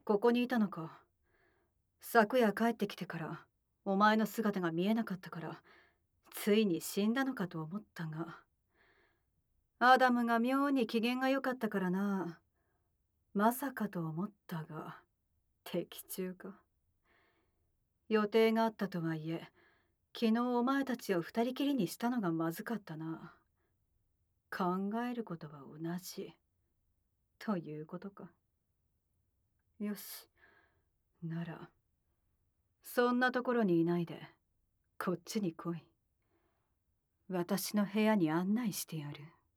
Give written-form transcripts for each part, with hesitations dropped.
ここにいたのか。昨夜帰ってきてからお前の姿が見えなかったから、ついに死んだのかと思ったが、アダムが妙に機嫌が良かったからな。まさかと思ったが、的中か。予定があったとはいえ、昨日お前たちを二人きりにしたのがまずかったな。考えることは同じということか。よし、ならそんなところにいないでこっちに来い。私の部屋に案内してやる。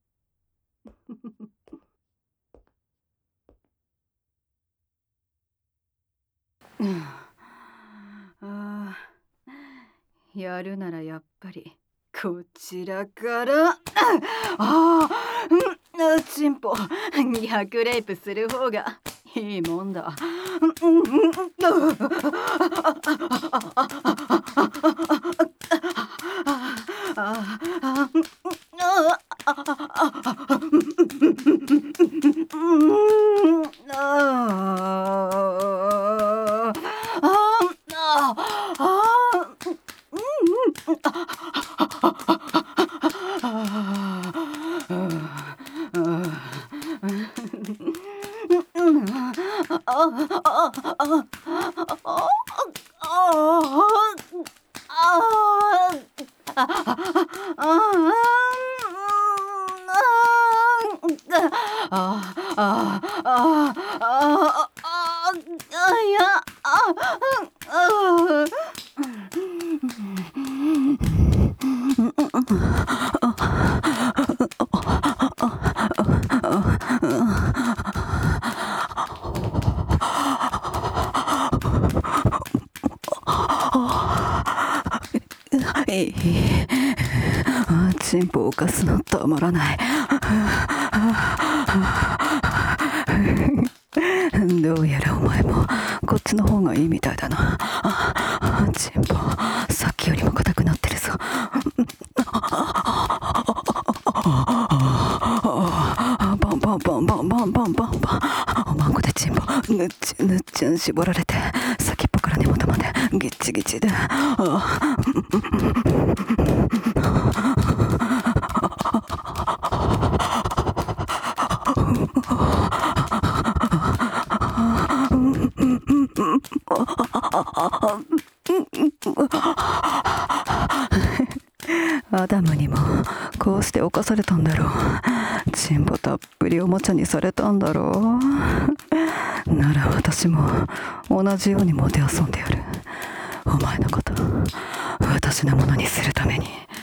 ああ、やるならやっぱりこちらから。チンポ逆レイプする方がいいもんだ。チンポを犯すのたまらない。どうやらお前もこっちの方がいいみたいだな。チンポ、さっきよりも硬くなってるぞ。バンバンバンバンバンバンバンバン。おまんこでチンポぬっちゅぬっちゅん絞られて、先っぽから根元までギッチギチで。アダムにもこうして犯されたんだろう。チンポたっぷりおもちゃにされたんだろう。なら私も同じようにもてあそんでやる。お前のこと私のものにするために。